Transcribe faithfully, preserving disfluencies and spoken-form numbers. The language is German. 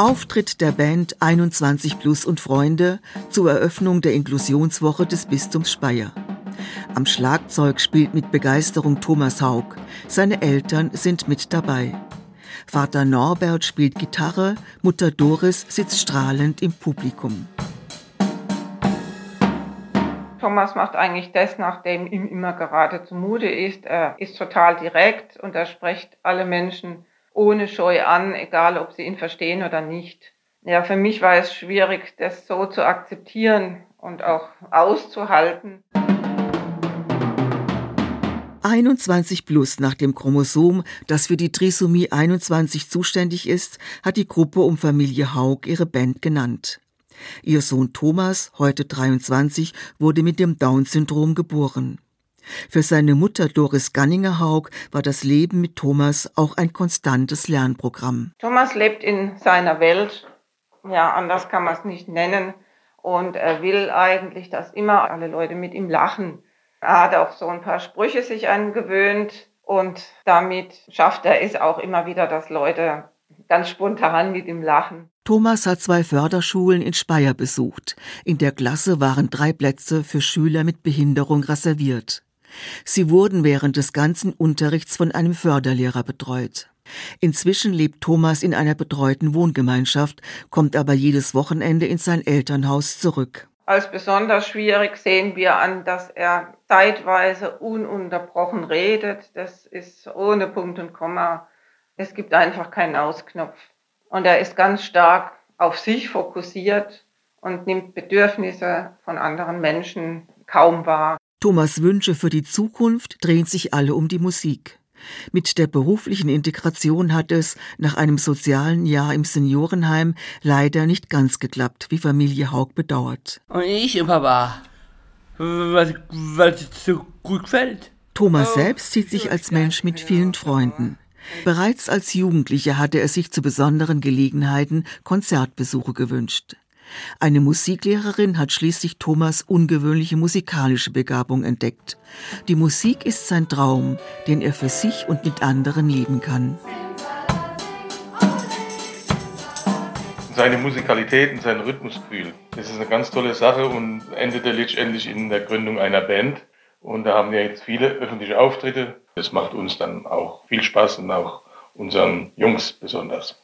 Auftritt der Band einundzwanzig plus und Freunde zur Eröffnung der Inklusionswoche des Bistums Speyer. Am Schlagzeug spielt mit Begeisterung Thomas Haug. Seine Eltern sind mit dabei. Vater Norbert spielt Gitarre, Mutter Doris sitzt strahlend im Publikum. Thomas macht eigentlich das, nach dem ihm immer gerade zumute ist. Er ist total direkt und er spricht alle Menschen ohne Scheu an, egal ob sie ihn verstehen oder nicht. Ja, für mich war es schwierig, das so zu akzeptieren und auch auszuhalten. einundzwanzig plus nach dem Chromosom, das für die Trisomie einundzwanzig zuständig ist, hat die Gruppe um Familie Haug ihre Band genannt. Ihr Sohn Thomas, heute dreiundzwanzig, wurde mit dem Down-Syndrom geboren. Für seine Mutter Doris Ganninger-Haug war das Leben mit Thomas auch ein konstantes Lernprogramm. Thomas lebt in seiner Welt, ja, anders kann man es nicht nennen, und er will eigentlich, dass immer alle Leute mit ihm lachen. Er hat auch so ein paar Sprüche sich angewöhnt und damit schafft er es auch immer wieder, dass Leute ganz spontan mit ihm lachen. Thomas hat zwei Förderschulen in Speyer besucht. In der Klasse waren drei Plätze für Schüler mit Behinderung reserviert. Sie wurden während des ganzen Unterrichts von einem Förderlehrer betreut. Inzwischen lebt Thomas in einer betreuten Wohngemeinschaft, kommt aber jedes Wochenende in sein Elternhaus zurück. Als besonders schwierig sehen wir an, dass er zeitweise ununterbrochen redet. Das ist ohne Punkt und Komma. Es gibt einfach keinen Ausknopf. Und er ist ganz stark auf sich fokussiert und nimmt Bedürfnisse von anderen Menschen kaum wahr. Thomas' Wünsche für die Zukunft drehen sich alle um die Musik. Mit der beruflichen Integration hat es nach einem sozialen Jahr im Seniorenheim leider nicht ganz geklappt, wie Familie Haug bedauert. Und ich im Papa, weil es so gut gefällt. Thomas selbst sieht sich als Mensch mit vielen Freunden. Bereits als Jugendlicher hatte er sich zu besonderen Gelegenheiten Konzertbesuche gewünscht. Eine Musiklehrerin hat schließlich Thomas' ungewöhnliche musikalische Begabung entdeckt. Die Musik ist sein Traum, den er für sich und mit anderen leben kann. Seine Musikalität und sein Rhythmusgefühl, das ist eine ganz tolle Sache und endete letztendlich in der Gründung einer Band. Und da haben wir jetzt viele öffentliche Auftritte. Das macht uns dann auch viel Spaß und auch unseren Jungs besonders.